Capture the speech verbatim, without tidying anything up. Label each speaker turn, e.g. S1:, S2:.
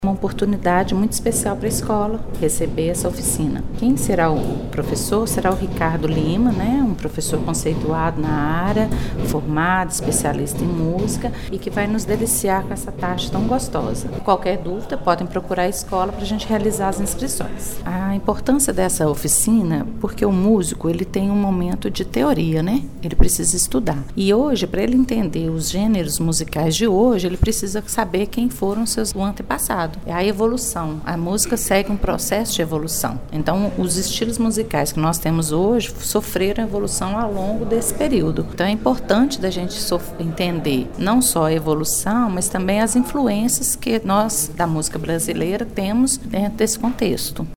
S1: Uma oportunidade muito especial para a escola receber essa oficina. Quem será o professor? Será o Ricardo Lima, né? Um professor conceituado na área, formado, especialista em música e que vai nos deliciar com essa tarde tão gostosa. Qualquer dúvida, podem procurar a escola para a gente realizar as inscrições. A importância dessa oficina, porque o músico ele tem um momento de teoria, né? Ele precisa estudar. E hoje, para ele entender os gêneros musicais de hoje, ele precisa saber quem foram seus antepassados. É a evolução. A música segue um processo de evolução. Então, os estilos musicais que nós temos hoje sofreram evolução ao longo desse período. Então, é importante da gente entender não só a evolução, mas também as influências que nós, da música brasileira, temos dentro desse contexto.